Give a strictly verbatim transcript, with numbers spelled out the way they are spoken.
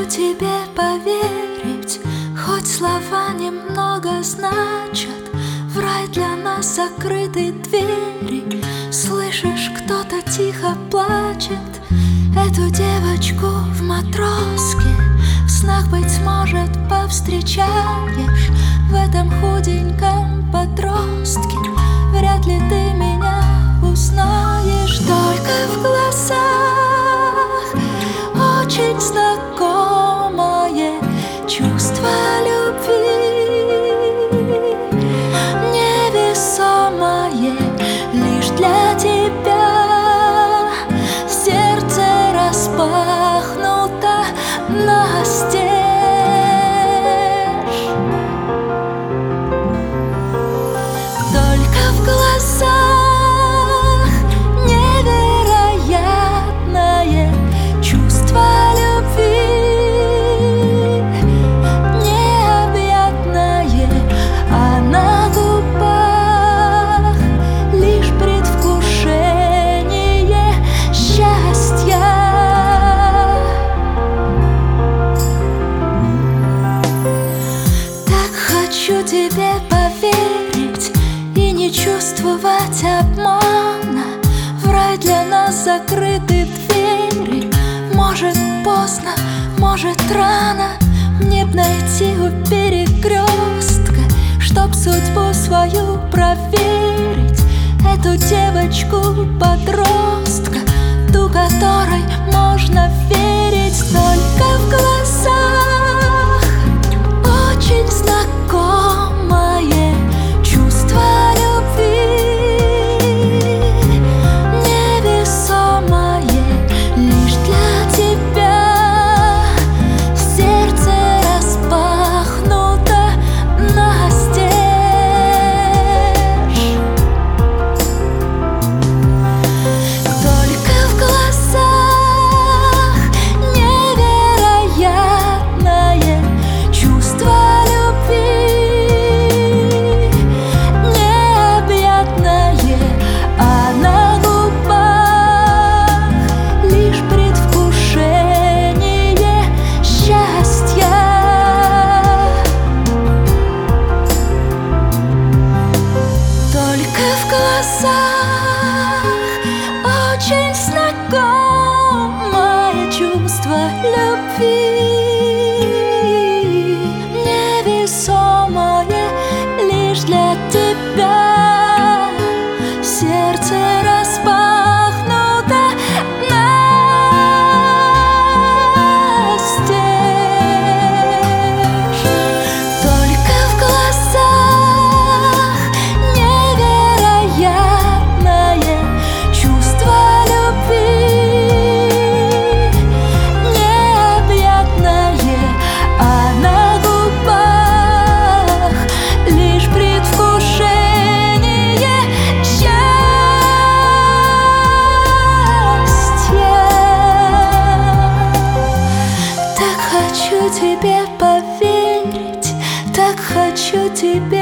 тебе поверить, хоть слова немного значат. В рай для нас закрыты двери. Слышишь, кто-то тихо плачет. Эту девочку в матроске в снах, быть может, повстречаешь. В этом худеньком подростке вряд ли ты меня узнаешь. Только в глазах очень знакомое чувство любви, невесомое лишь для тебя. Сердце распахнуто настежь. Только в глазах невероятное чувство любви, необъятное, а на губах лишь предвкушение счастья. Так хочу тебе поверить и не чувствовать обмана. В рай для нас закрыты двери. Может, поздно, может, рано мне б найти у перекрестка, чтоб судьбу свою проверить. Эту девочку-подростка, ту, которой можно верить. Только в глазах очень знакомое чувство любви, невесомое лишь для тебя. Сердце распахнуто настежь. Только в глазах невероятное чувство любви, необъятное, а на губах лишь предвкушение счастья. Только в глазах очень знакомое чувство любви, невесомое лишь для тебя. Сердце распахнуто настежь. Только в глазах невероятное чувство любви, необъятное, а на губах лишь предвкушение счастья. Так хочу тебе поверить, так хочу тебе